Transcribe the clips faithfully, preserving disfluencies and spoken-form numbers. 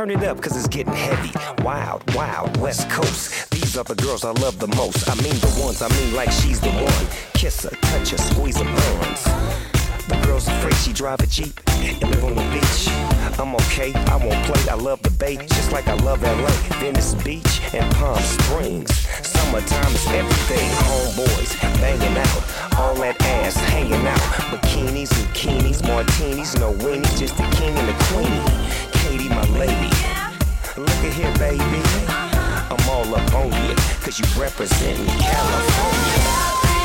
Turn it up, cause it's getting heavy. Wild, wild, West Coast. These are the girls I love the most. I mean the ones, I mean like she's the one. Kiss her, touch her, squeeze her buns. The girl's afraid she drive a Jeep and live on the beach. I'm okay, I won't play, I love the bay, just like I love L A, Venice Beach, and Palm Springs. Summertime is everything, homeboys banging out, all that ass hanging out. Bikinis, bikinis, martinis, no weenies, just the king and the queenie. Katie, my lady, look at here, baby. I'm all up on you, cause you representin' California.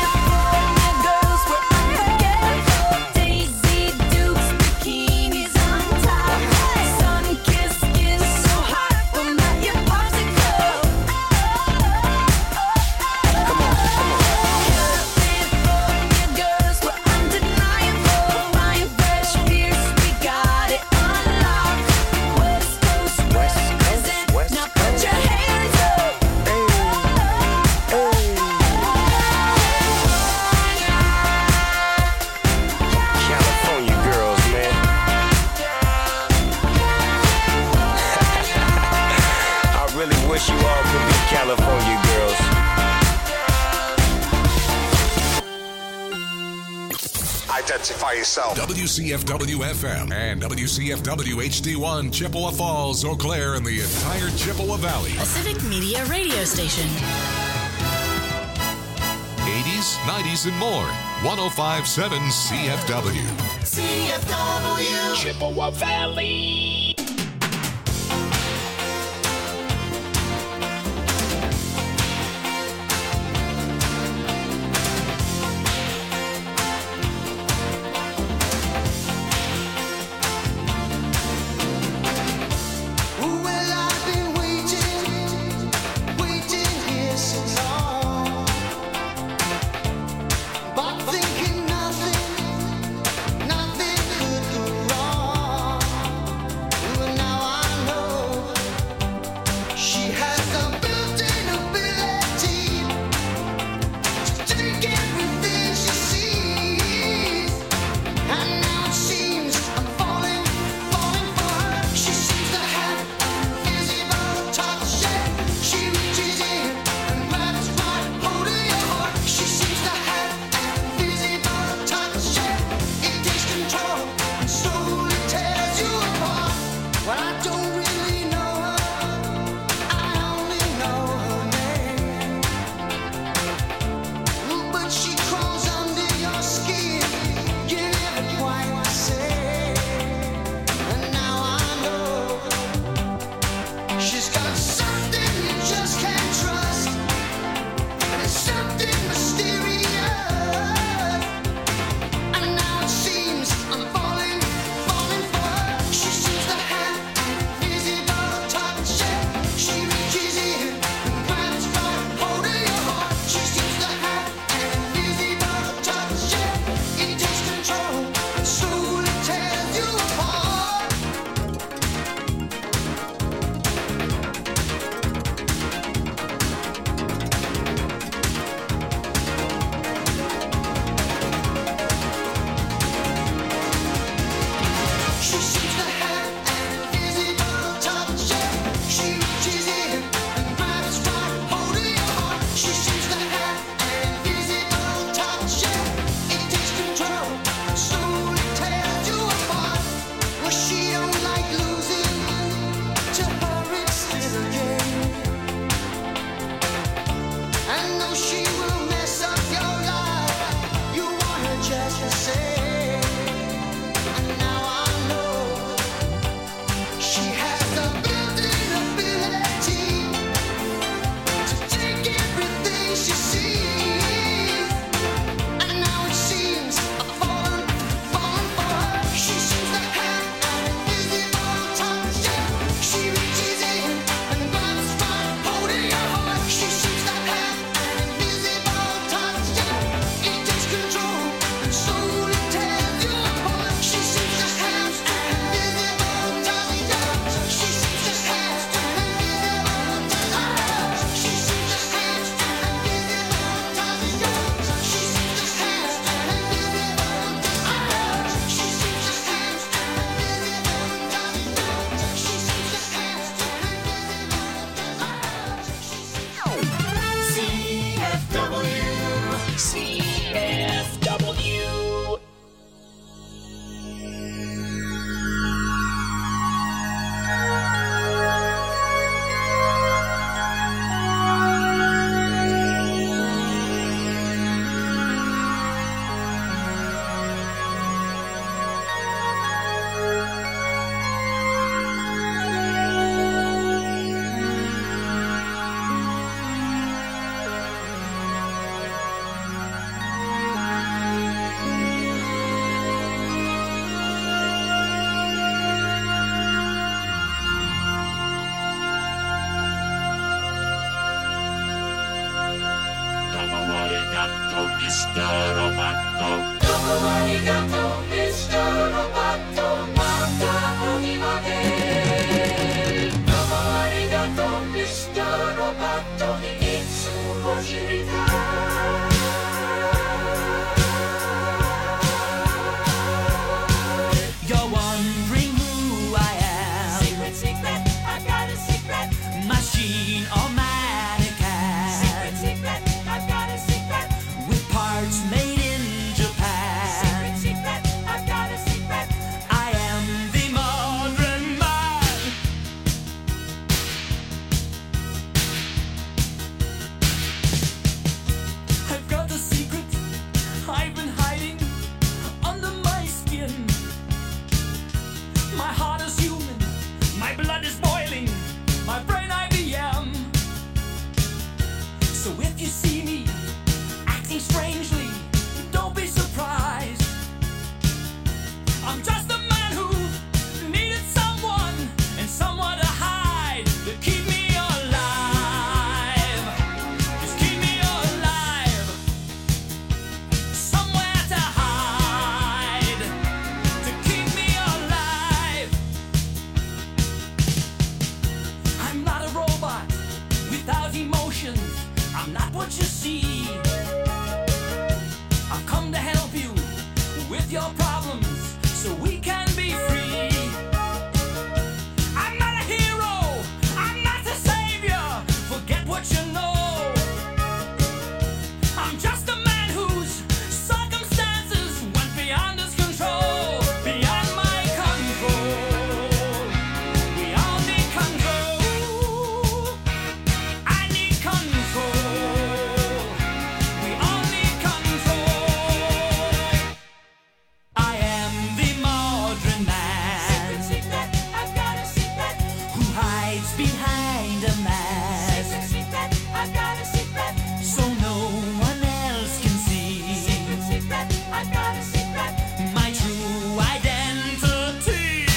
Wish you all could be California girls. Identify yourself. W C F W F M and W C F W H D one, Chippewa Falls, Eau Claire, and the entire Chippewa Valley. A Civic Media radio station. eighties, nineties, and more. one oh five point seven C F W. C F W. Chippewa Valley. Nothing could go wrong. mister Roboto. Domo arigato, mister Roboto. Mata animate. Domo arigato, mister Roboto. Itsu wo shiritai. You're wondering who I am. Secret, secret, I've got a secret. Machine or mannequin. Secret, secret, I've got a secret. With parts made in Japan. Secret, secret, I've got a secret. I am the modern man. I've got a secret I've been hiding under my skin. My heart is human, my blood is boiling, my brain I B M. So if you see me acting strangely, don't be surprised. I'm just a man who needed someone and someone to hide, to keep me alive. Just keep me alive. Somewhere to hide, to keep me alive. I'm not a robot without emotions. I'm not what you see. I've come to help you with your problems so we can be free. I'm not a hero, I'm not a savior. Forget what you know. I'm just a man whose circumstances went beyond his control, beyond my control. We all need control. I need control. We all need control. I am the modern man. Secret, secret, I've got a secret. Who hides behind a mask Secret, secret, I've got a secret. so no one else can see Secret, secret, I've got a secret. my true identity.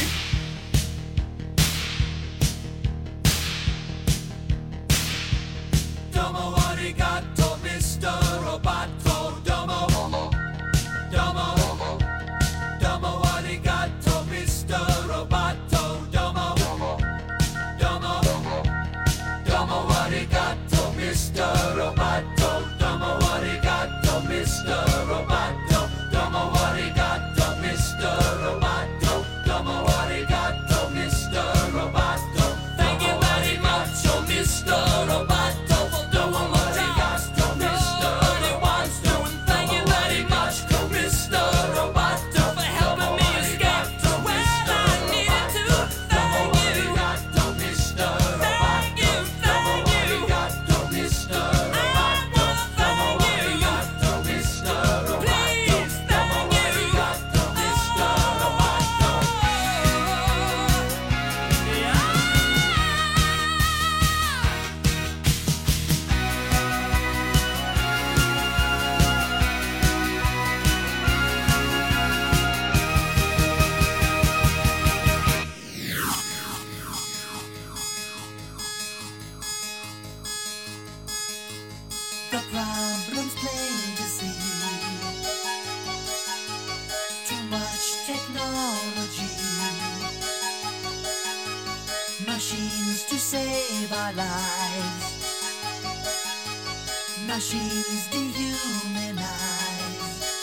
Domo arigato, mister Roboto. Domo, domo, domo arigato, mister Roboto. Domo, domo, domo arigato, mister Roboto. Domo arigato, mister Roboto. Domo arigato, mister Roboto. Domo arigato, mister Roboto. Thank you very much, oh mister Roboto. Domo arigato, mister Roboto. Thank you very much, mister Roboto, for helping me escape to where I needed to. Thank you. Thank you, thank you. Please, thank you. The problem's plain to see. Too much technology. Machines to save our lives. Machines dehumanize.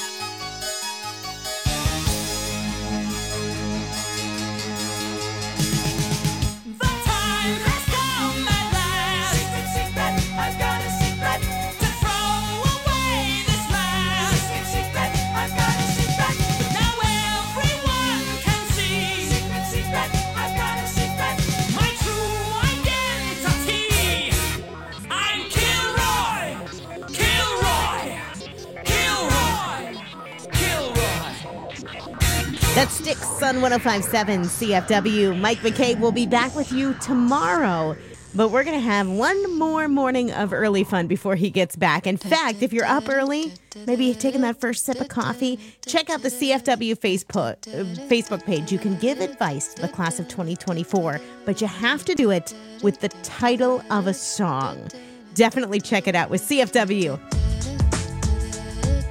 The time has come at last. Secret, secret, I've got a secret. To throw away this mask. Secret, secret, I've got a secret. Now everyone can see Secret, secret, I've got a secret. my true identity. I'm Kilroy, Kilroy, Kilroy, Kilroy. That's Styx on one oh five point seven C F W. Mike McCabe will be back with you tomorrow. But we're going to have one more morning of early fun before he gets back. In fact, if you're up early, maybe taking that first sip of coffee, check out the C F W Facebook, uh, Facebook page. You can give advice to the class of twenty twenty-four, but you have to do it with the title of a song. Definitely check it out with C F W.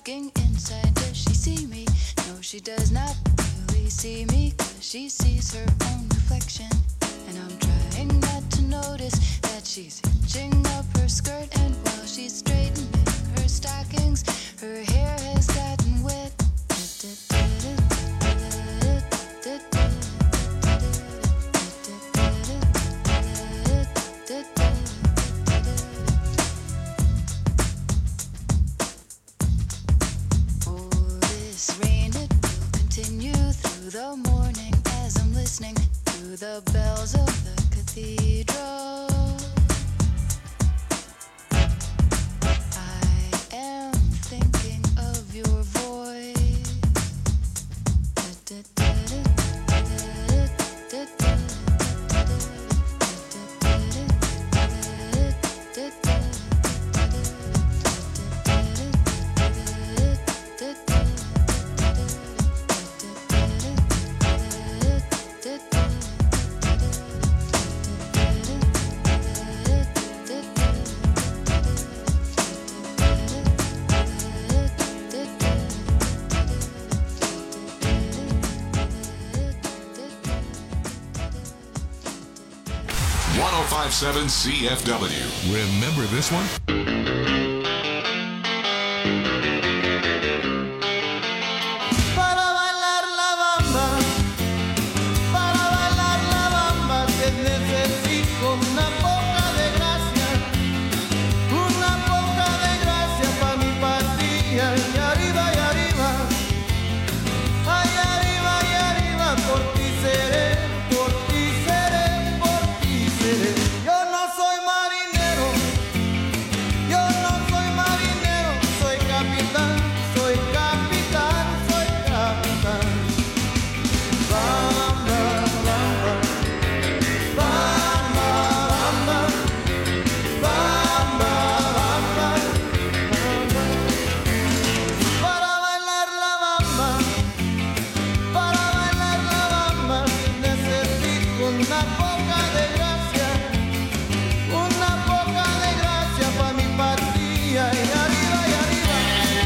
looking inside. Does she see me? No, she does not really see me, 'cause she sees her own reflection. And I'm trying not to notice that she's hitching up her skirt, and while she's straightening her stockings, her hair has gotten wet. Oh, this rain, it will continue through the morning as I'm listening to the bells of the cathedral. I am thinking of your voice. one oh five point seven C F W. Remember this one? Para bailar la bamba, para bailar la bamba, te necesito una poca de gracia, una poca de gracia pa' mi patilla. Y arriba, y arriba, ay, arriba, y arriba, por ti seré, por ti seré, por ti seré. Yo no soy marinero, yo no soy marinero, soy capitán, soy capitán, soy capitán. Bamba, bamba, bamba, bamba, bamba, bamba, bamba. Para bailar la bamba, para bailar la bamba, necesito una poca de gracia, una poca de gracia pa' mi patria. Y arriba, y arriba.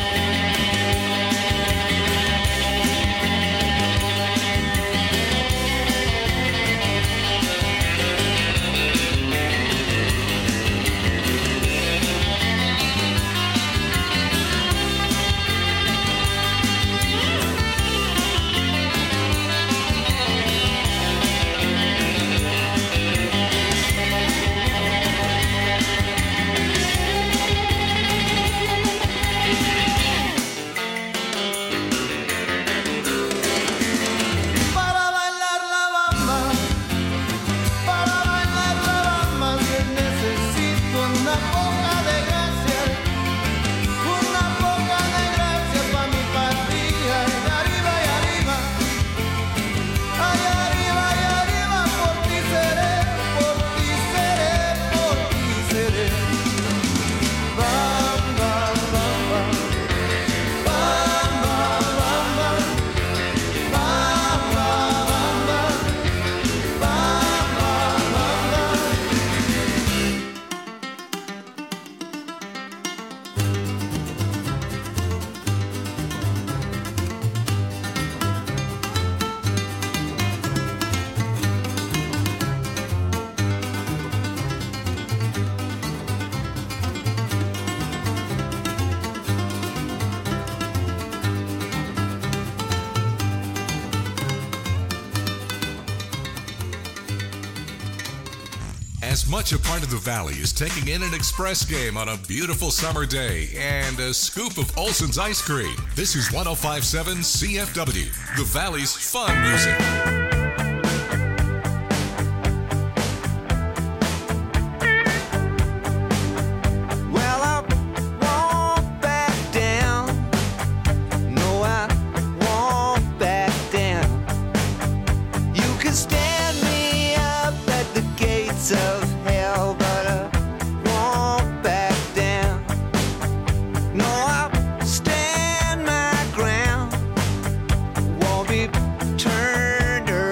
Para bailar la bamba, para bailar la bamba, necesito una poca de gracia, una poca de gracia pa' mi patria. Y arriba, y arriba, ay, arriba, y arriba, por ti seré, por ti seré, por ti seré. Bamba, bamba, bamba, bamba, bamba, bamba, bamba, bamba. As much a part of the Valley as taking in an express game on a beautiful summer day and a scoop of Olson's ice cream. This is one oh five point seven C F W, the Valley's fun music. Well, I won't back down. No, I won't back down. You can stand me up at the gates of hell, but I won't back down. No, I'll stand my ground. Won't be turned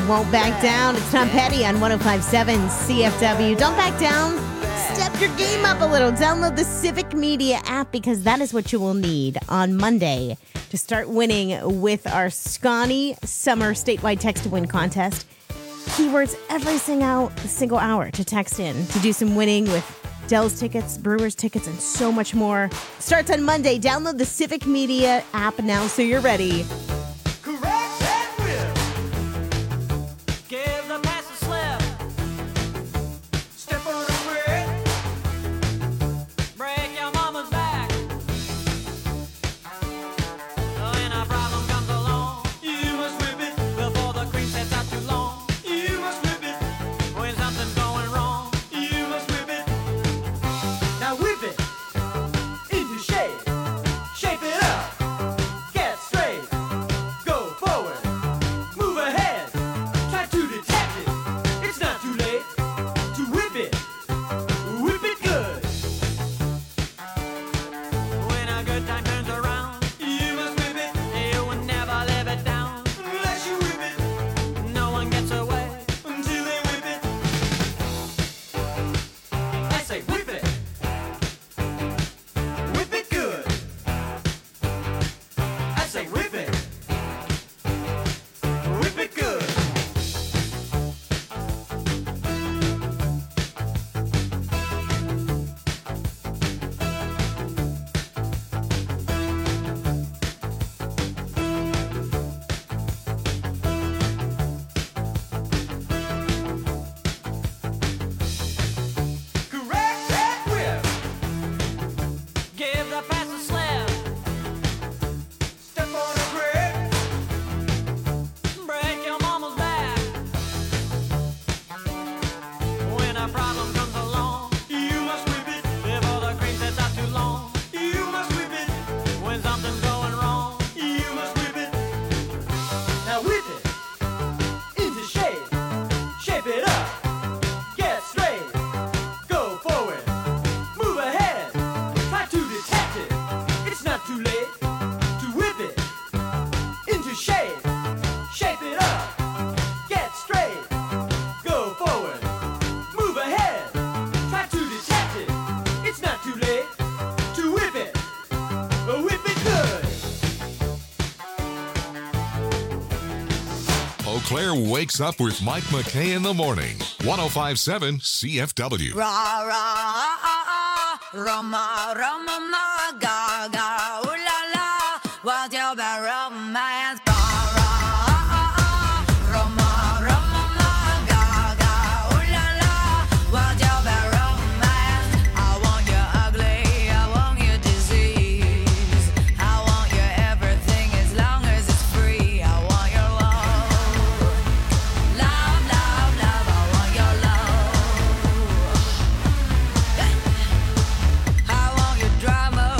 Won't Back Down. It's Tom Petty on one oh five point seven C F W. Don't back down. Step your game up a little. Download the Civic Media app because that is what you will need on Monday to start winning with our Scotty Summer Statewide Text to Win contest. Keywords every single, single hour to text in to do some winning with Dell's tickets, Brewers tickets, and so much more. Starts on Monday. Download the Civic Media app now so you're ready. Correct and whip. Give the pass a slip. Step on the brick. Break your mama's back. When a problem comes along, you must whip it before the cream sets out too long. You must whip it when something's going wrong. You must whip it. Now whip it into shape. Shape it up. Get straight. Go forward. Move ahead. Try to detect it. It's not too late to whip it. Whip it good. When a good time turns around, you must whip it. You will never live it down unless you whip it. No one gets away until they whip it. I say whip it. Whip it good. I say whip it. Whip it good. Correct and whip. Give the pass a slip. Step on a brick. Break your mama's back. When a problem comes along, you must whip it before the cream sets out too long. You must whip it when something's going wrong. You must whip it. Now whip it into shape. Shape it up. Get straight. Go forward. Move ahead. Try to detect it. It's not too late to whip it into shape. Shape it up. Get straight. Go forward. Move ahead. Try to detect it. It's not too late to whip it. Whip it good. Eau Claire wakes up with Mike McKay in the morning. one oh five point seven C F W. Ra ra ah, ah, Roma Roma ma ga ga ooh la la, what's your bad romance? Ra ra ah, ah, Roma Roma ma ga ga ooh la la, what's your bad romance? I want you ugly, I want you disease, I want you everything as long as it's free. I want your love, love, love, love. I want your love. I want your drama,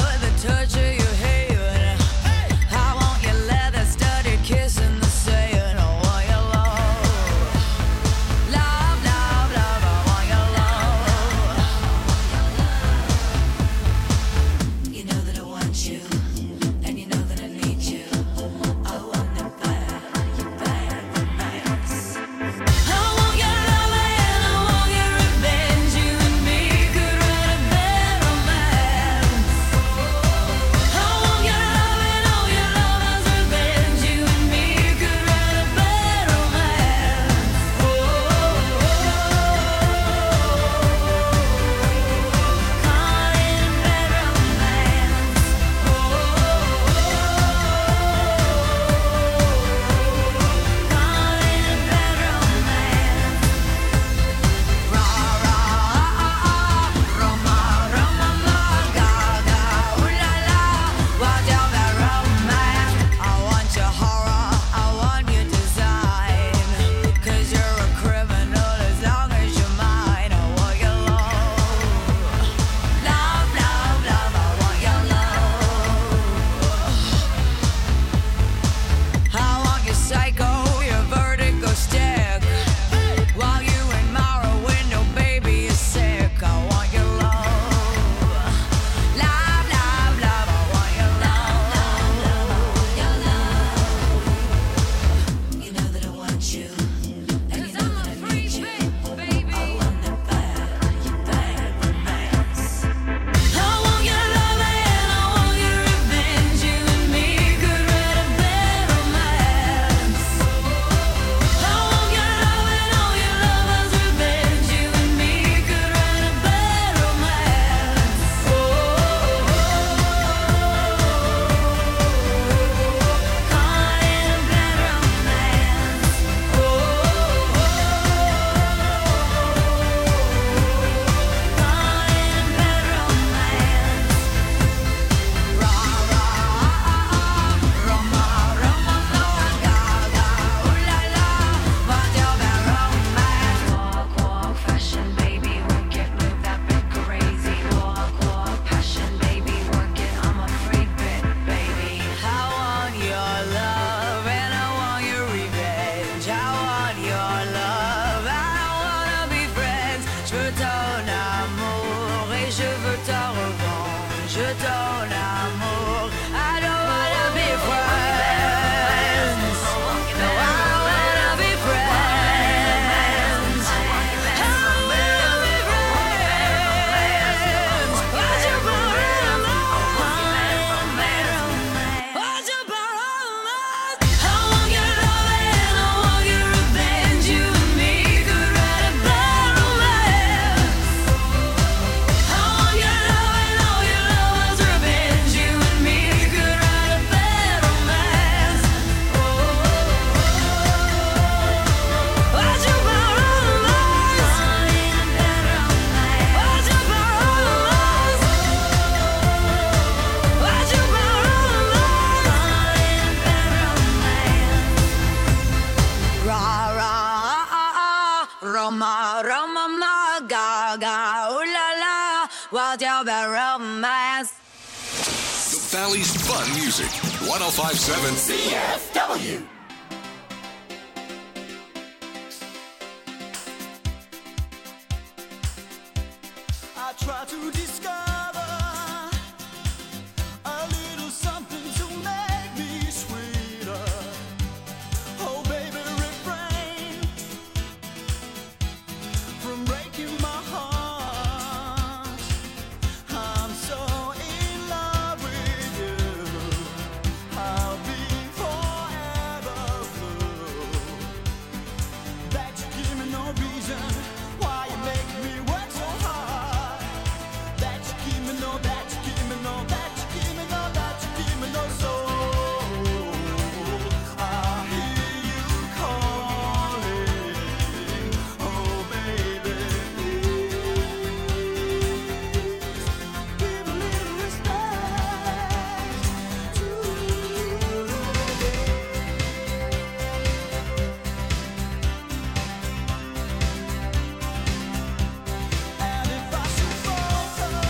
The Valley's fun music. one oh five point seven C F W. I try to discover a little something to make me sweeter. Oh, baby, refrain from breaking my heart. I'm so in love with you. I'll be forever blue. That you give me no reason why you make me work so hard. That you give me no, that you give me no, that you give me no, that you give me no soul. I hear you calling, oh baby, please give a little respect to me. And if I should falter,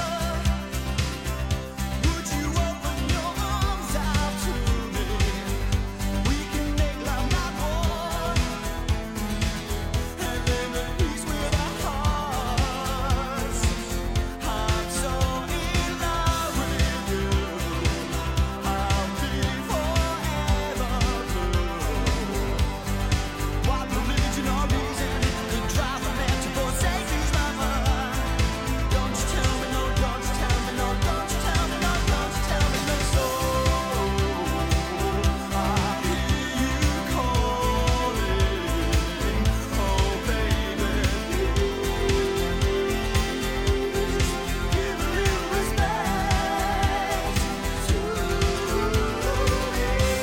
would you open your arms out to me? We can make love not war, and live at peace with our hearts. I'm so in love with you. I'll be forever blue. What religion or reason could drive a man to forsake his lover? Don't you tell me no, don't you tell me no, don't you tell me no, don't you tell me no soul. I hear you calling, oh baby, please give a little respect to me.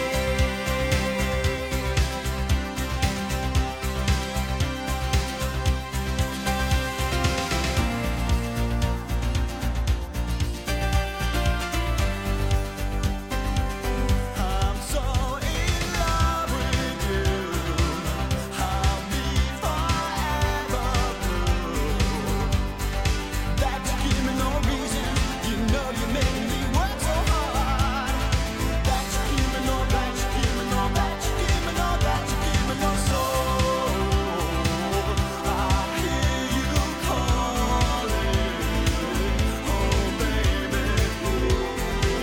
I'm so in love with you. I'll be forever blue. That you give me no reason. You know you make me work so hard. That you give me no, that you give me no, that you give me no, that you give me no soul. I hear you calling, oh baby, please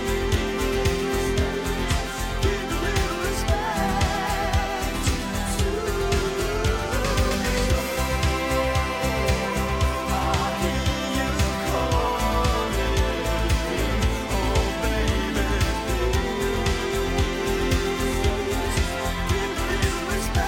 give a little respect to me. I hear you calling, oh baby, please give a little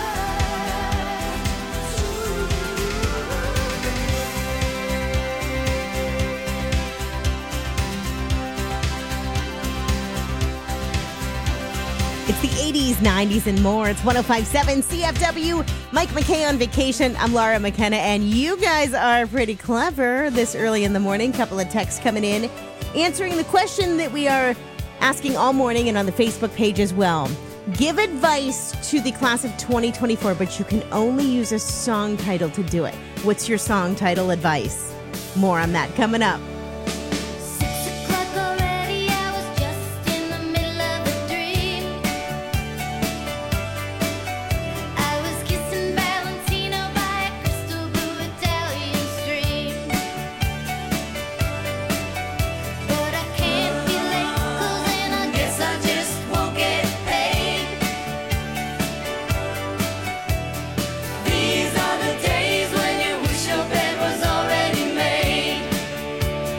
It's the eighties, nineties, and more. It's one oh five point seven C F W. Mike McKay on vacation. I'm Laura McKenna, and you guys are pretty clever this early in the morning. Couple of texts coming in, answering the question that we are asking all morning and on the Facebook page as well. Give advice to the class of twenty twenty-four, but you can only use a song title to do it. What's your song title advice? More on that coming up. Six o'clock already, I was just in the middle of a dream. I was kissing Valentino by a crystal blue Italian stream. But I can't be late, 'cause then I guess I just won't get paid. These are the days when you wish your bed was already made.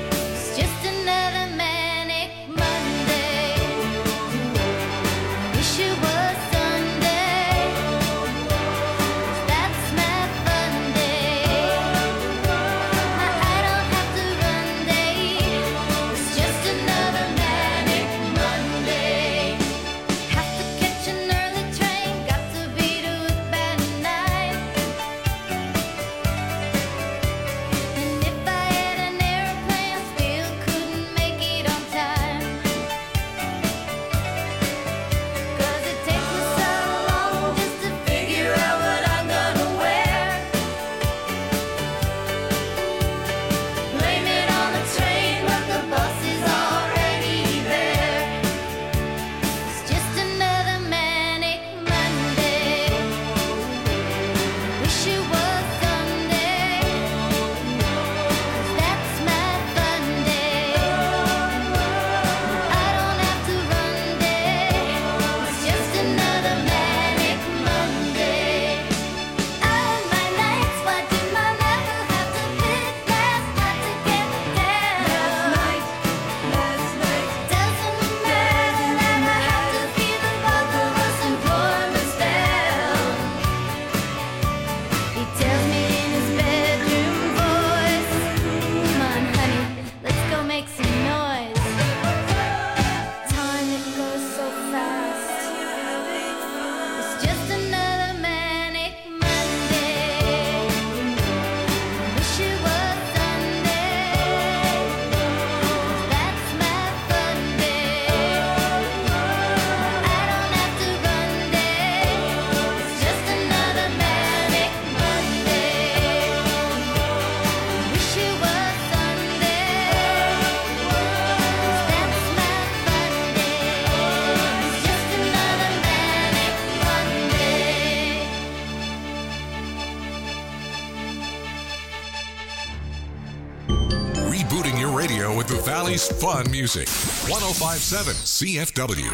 Valley's fun music. one oh five point seven C F W.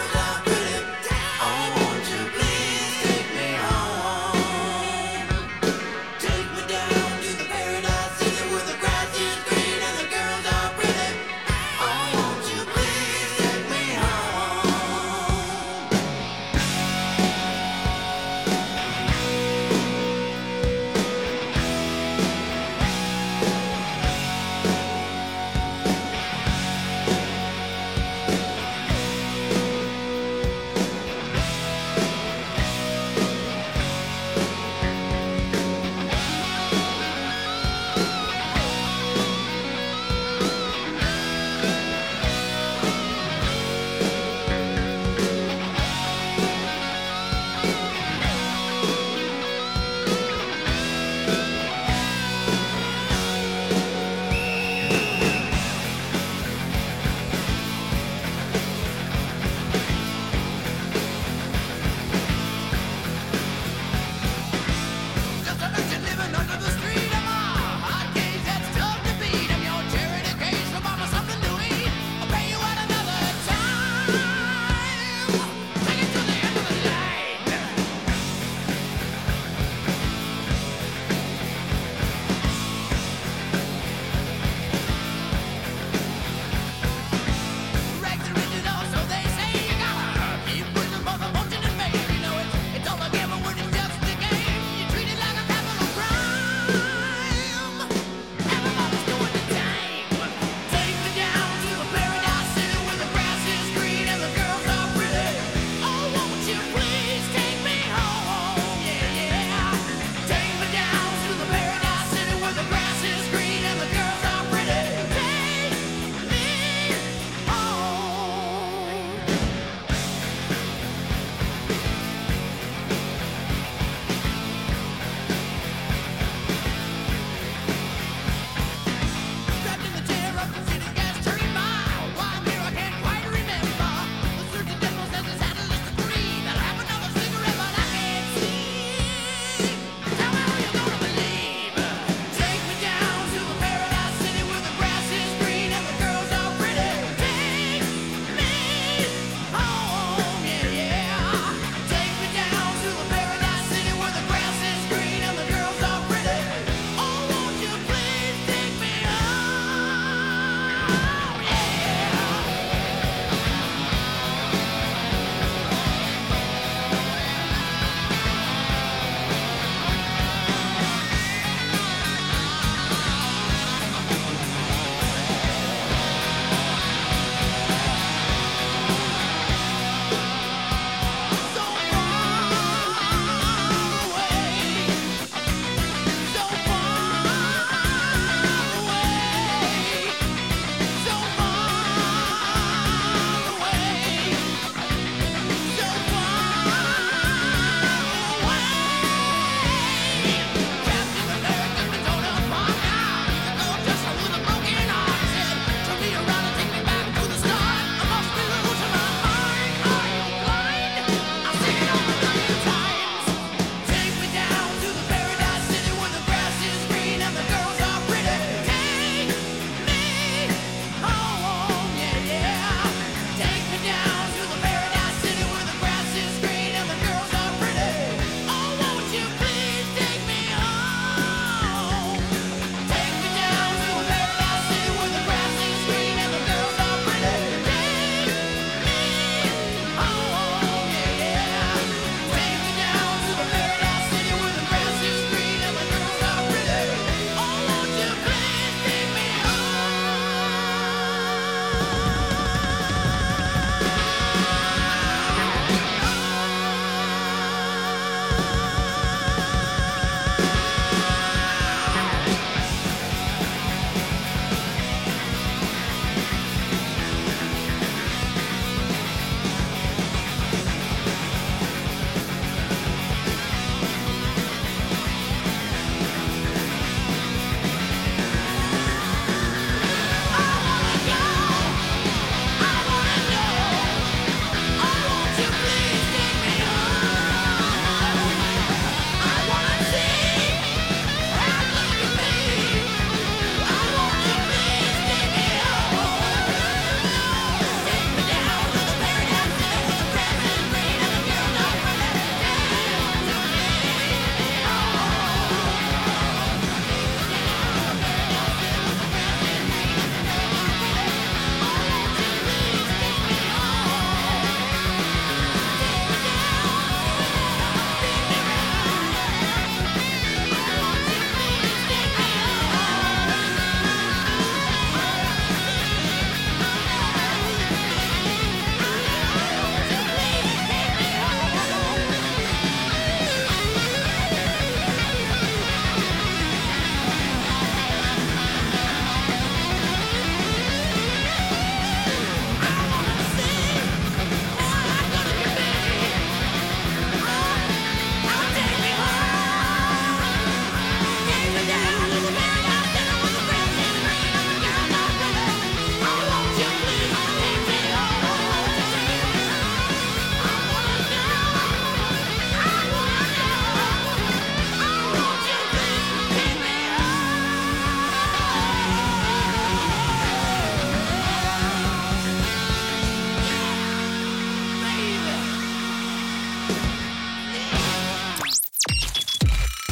Won't you please take me home?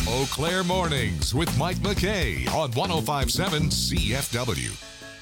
Eau Claire Mornings with Mike McKay on one oh five point seven C F W.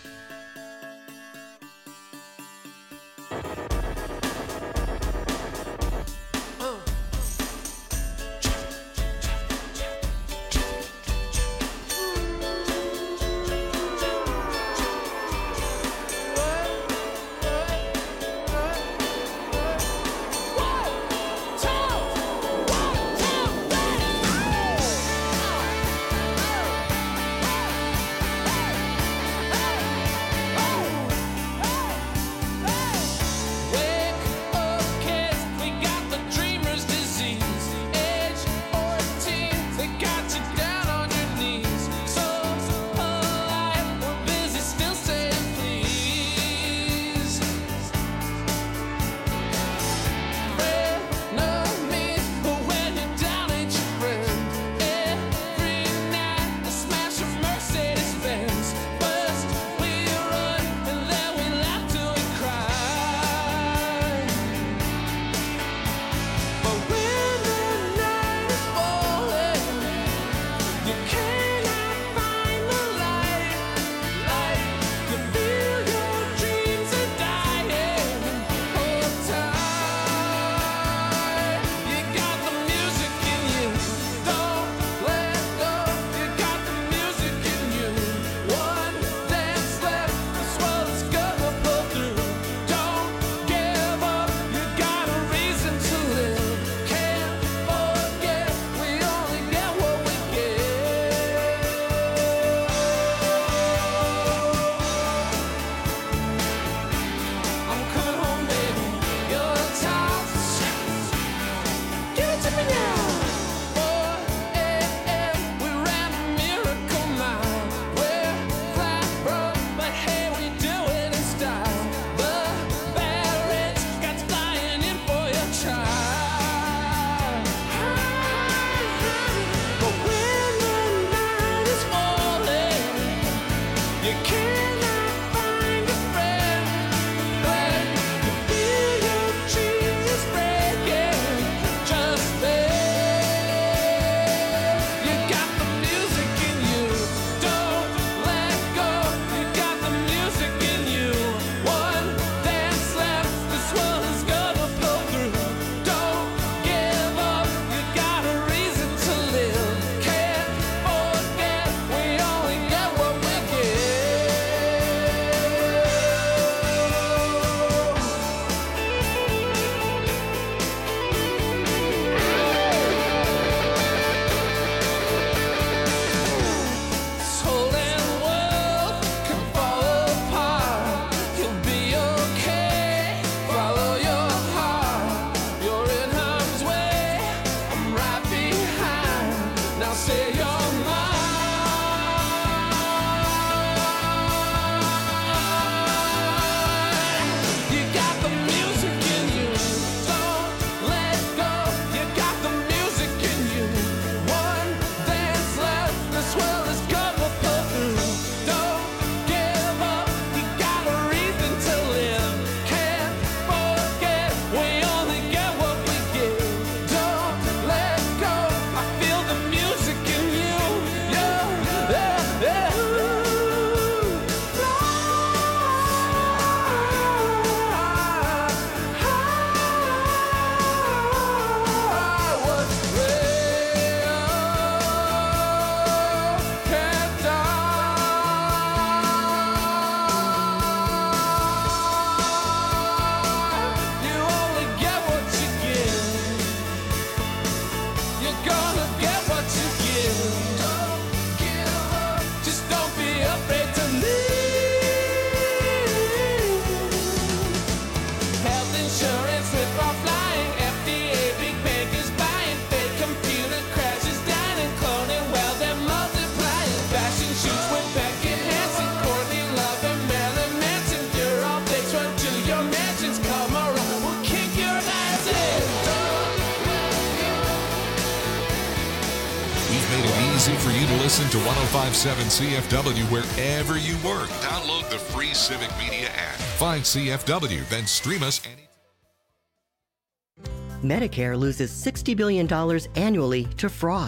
Easy for you to listen to one oh five point seven C F W wherever you work. Download the free Civic Media app. Find C F W, then stream us anytime. Medicare loses sixty billion dollars annually to fraud.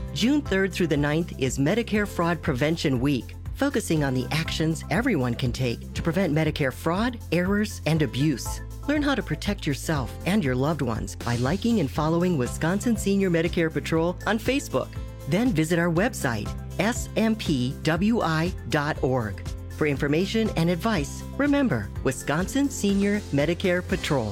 June third through the ninth is Medicare Fraud Prevention Week, focusing on the actions everyone can take to prevent Medicare fraud, errors, and abuse. Learn how to protect yourself and your loved ones by liking and following Wisconsin Senior Medicare Patrol on Facebook. Then visit our website, S M P W I dot org. For information and advice, remember Wisconsin Senior Medicare Patrol.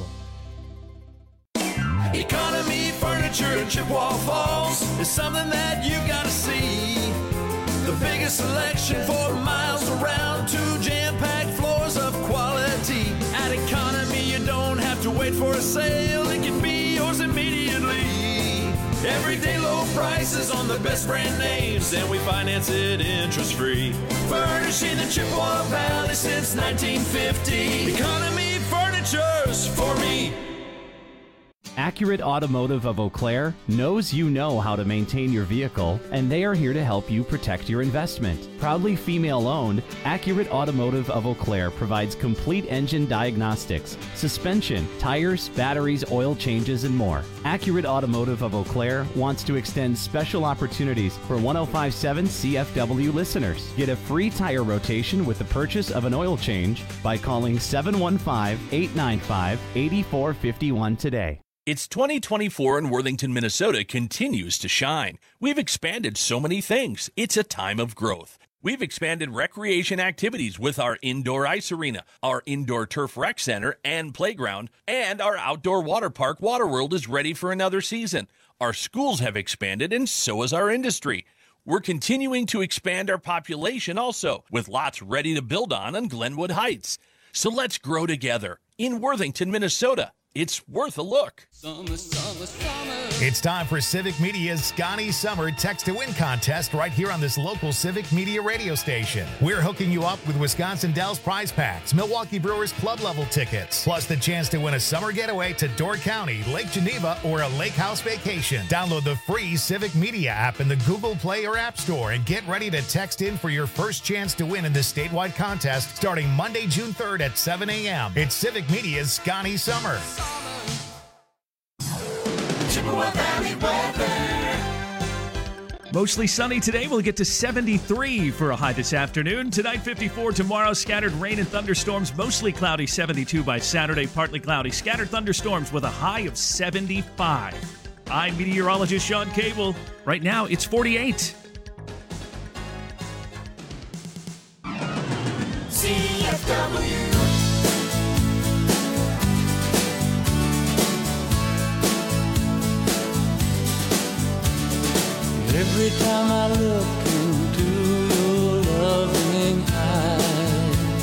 Economy Furniture in Chippewa Falls is something that you gotta see. The biggest selection for miles around, two jam-packed floors of quality. At Economy, you don't have to wait for a sale, it can be yours immediately. Everyday low prices on the best brand names, and we finance it interest-free. Furnishing the Chippewa Valley since nineteen fifty. Economy Furniture's for me. Accurate Automotive of Eau Claire knows you know how to maintain your vehicle, and they are here to help you protect your investment. Proudly female-owned, Accurate Automotive of Eau Claire provides complete engine diagnostics, suspension, tires, batteries, oil changes, and more. Accurate Automotive of Eau Claire wants to extend special opportunities for one oh five point seven C F W listeners. Get a free tire rotation with the purchase of an oil change by calling seven one five, eight nine five, eight four five one today. It's twenty twenty-four and Worthington, Minnesota continues to shine. We've expanded so many things. It's a time of growth. We've expanded recreation activities with our indoor ice arena, our indoor turf rec center and playground, and our outdoor water park, Waterworld, is ready for another season. Our schools have expanded, and so has our industry. We're continuing to expand our population also, with lots ready to build on on Glenwood Heights. So let's grow together in Worthington, Minnesota. It's worth a look. Summer, summer, summer. It's time for Civic Media's Scotty Summer Text to Win contest right here on this local Civic Media radio station. We're hooking you up with Wisconsin Dells prize packs, Milwaukee Brewers club level tickets, plus the chance to win a summer getaway to Door County, Lake Geneva, or a lake house vacation. Download the free Civic Media app in the Google Play or App Store and get ready to text in for your first chance to win in this statewide contest starting Monday, June third at seven a.m. It's Civic Media's Scotty Summer. Chippewa Valley weather. Mostly sunny today. We'll get to seventy-three for a high this afternoon. Tonight, fifty-four. Tomorrow, scattered rain and thunderstorms. Mostly cloudy, seventy-two by Saturday. Partly cloudy. Scattered thunderstorms with a high of seventy-five. I'm meteorologist Sean Cable. Right now, it's forty-eight. C F W. Every time I look into your loving eyes,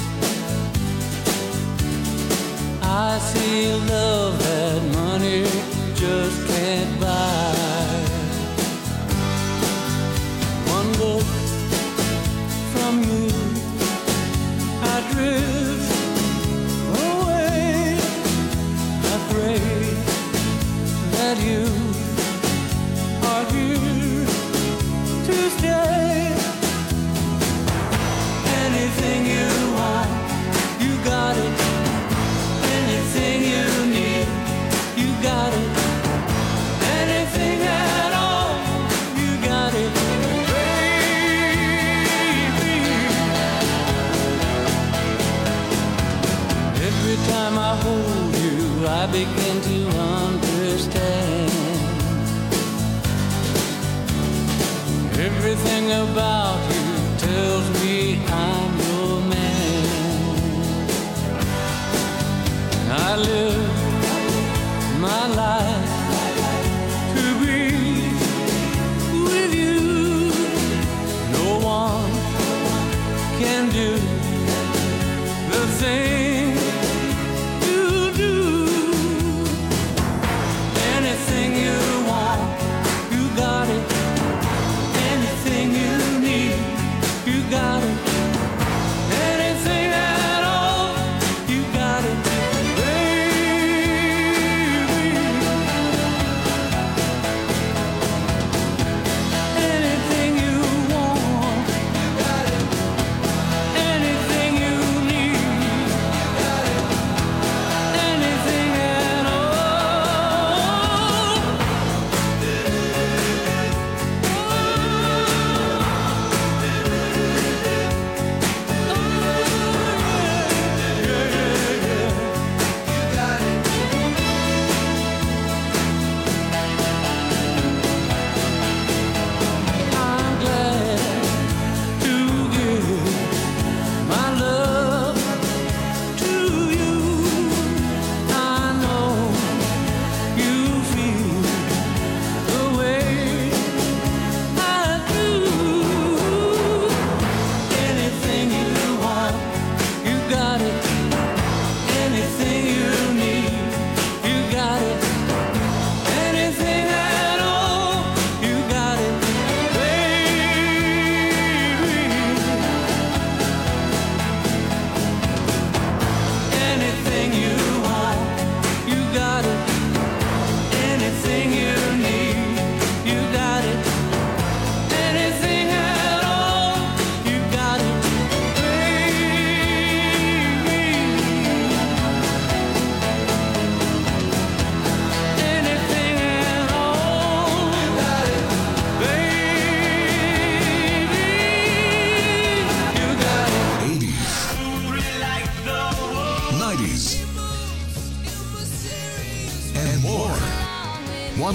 I see a love that money just can't buy. One look from you, I drift away. I pray that you are here to stay. Anything you want, you got it. Anything you need, you got it. Anything at all, you got it, baby. Every time I hold you, I begin to understand. Everything about you tells me I'm your man. I live my life to be with you. No one can do the thing you do. Anything you want, you got it. Anything you need, you got it. Anything at all, you got it, baby.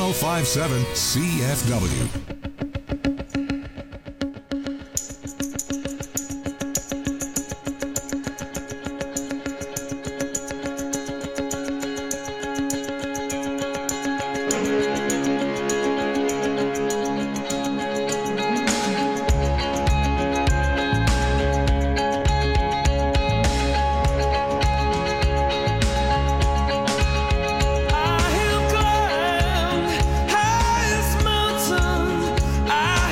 oh five seven C F W. Highest mountain I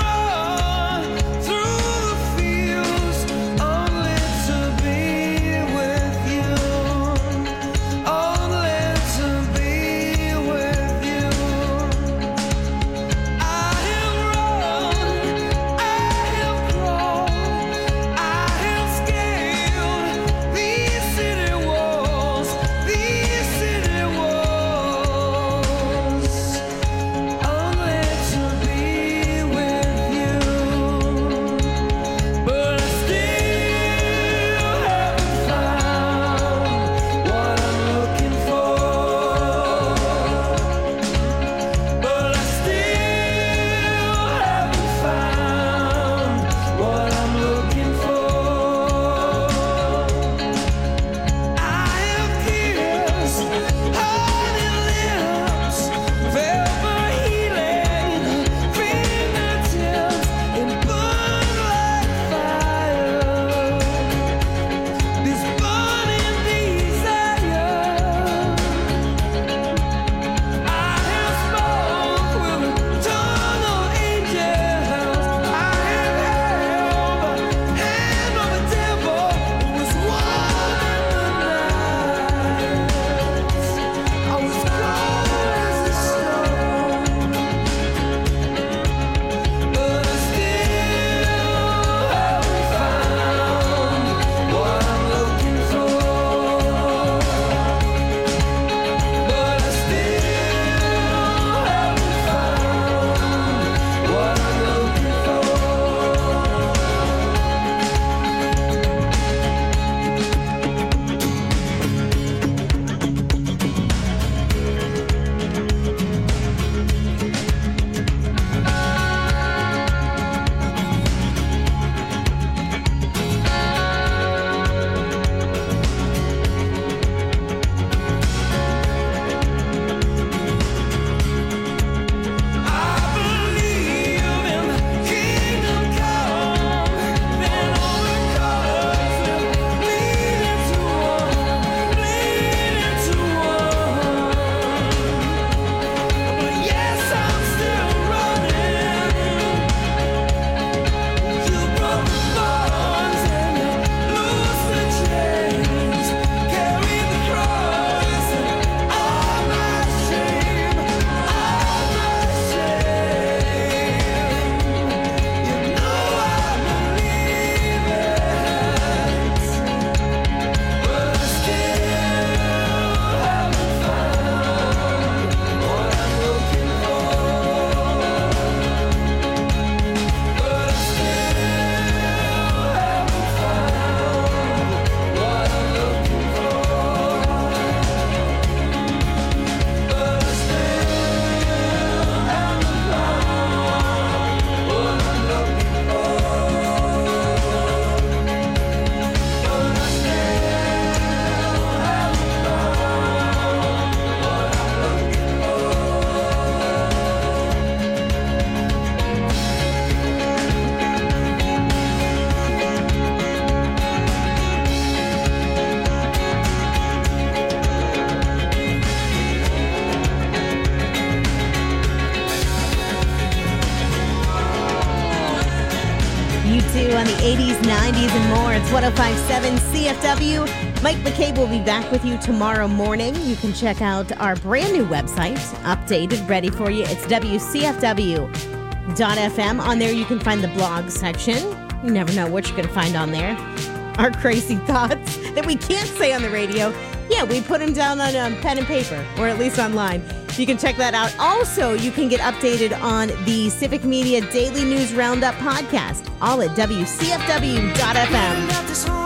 on the eighties, nineties, and more. It's one oh five point seven C F W. Mike McCabe will be back with you tomorrow morning. You can check out our brand new website, updated, ready for you. It's W C F W dot F M. On there, you can find the blog section. You never know what you're going to find on there. Our crazy thoughts that we can't say on the radio. Yeah, we put them down on um, pen and paper, or at least online. You can check that out. Also, you can get updated on the Civic Media Daily News Roundup podcast, all at W C F W dot F M.